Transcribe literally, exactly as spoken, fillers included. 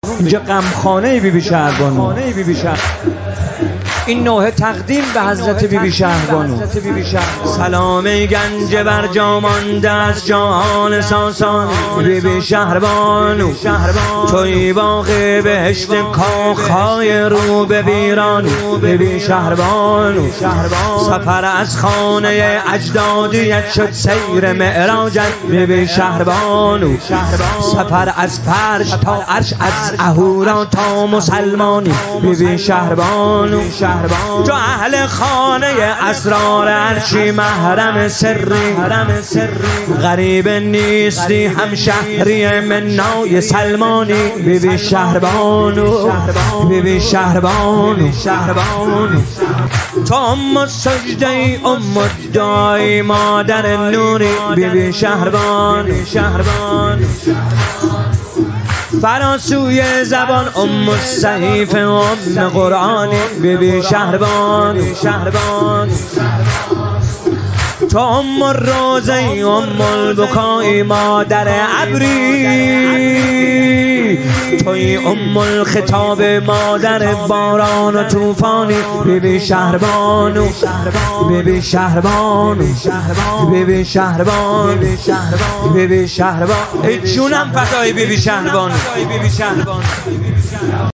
اینجا غمخانه بی بی شهربانو، این نوحه تقدیم به حضرت بی بی شهربانو. سلام گنج بر جا مانده از جهان ساسانی، بی بی شهربانو توی باغ بهشت کاخهای رو به ویرانو. بی بی شهربانو سفر از خانه اجدادیت شد سیر معراجت. بی بی شهربانو سفر از فرش تا عرش، از اهورا تا مسلمانی. بی بی شهربانو تو اهل خانه اسرار عرشی، محرم سری غریب نیستی، هم شهری منای سلمانی. بی بی شهربانو بی بی شهربانو تو ام سجده ای ام الدعای مادر نوری. بی بی شهربانو فراسوی زبان ام الصحیف ام قرآنی. بی بی شهربانو تو ام الروضه ای ام البکای مادر ابری. توی ام الخطاب مادر باران و طوفانی. بی بی شهربانو بی بی شهربانو بی بی شهربانو بی بی شهربانو ای جونم فدای بی بی شهربانو.